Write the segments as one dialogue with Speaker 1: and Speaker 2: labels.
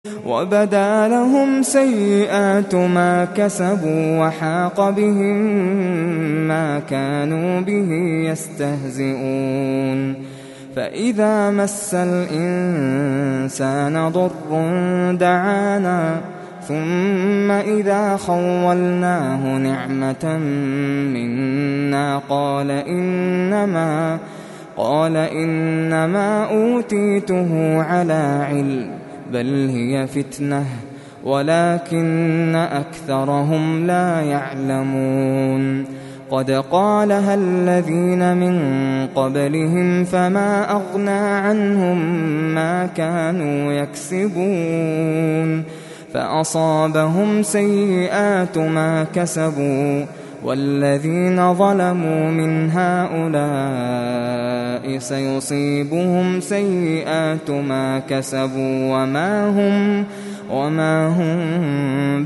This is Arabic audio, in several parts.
Speaker 1: وبدا لهم سيئات ما كسبوا وحاق بهم ما كانوا به يستهزئون فإذا مس الإنسان ضر دعانا ثم إذا خولناه نعمة منا قال إنما أوتيته على علم بل هي فتنة ولكن أكثرهم لا يعلمون قد قالها الذين من قبلهم فما أغنى عنهم ما كانوا يكسبون فأصابهم سيئات ما كسبوا والذين ظلموا من هؤلاء سيصيبهم سيئات ما كسبوا وما هم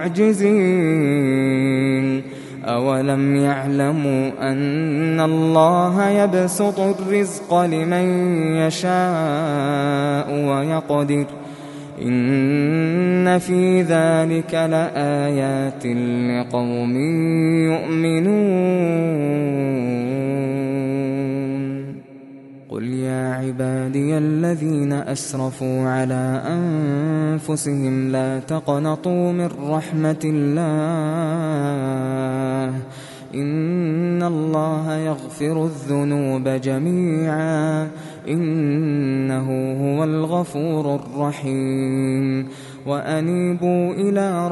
Speaker 1: بمعجزين أولم يعلموا أن الله يبسط الرزق لمن يشاء ويقدر إن في ذلك لآيات لقوم يؤمنون قل يا عبادي الذين أسرفوا على أنفسهم لا تقنطوا من رحمة الله إن الله يغفر الذنوب جميعا إنه هو الغفور الرحيم وأنيبوا إلى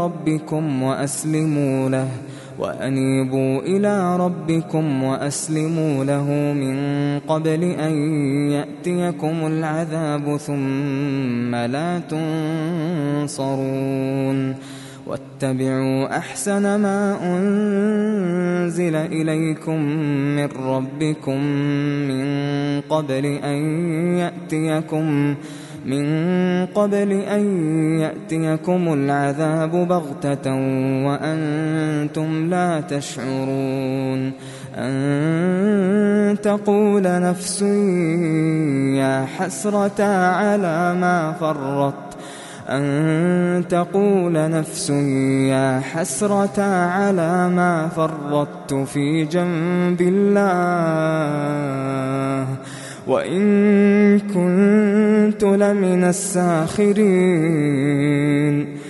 Speaker 1: ربكم وأسلموا له من قبل أن يأتيكم العذاب ثم لا تنصرون واتبعوا أحسن ما أنزل إليكم من ربكم من قبل أن يأتيكم العذاب بغتة وأنتم لا تشعرون أن تقول نفس يا حسرة على ما فرطت في جنب الله وإن كنت لمن الساخرين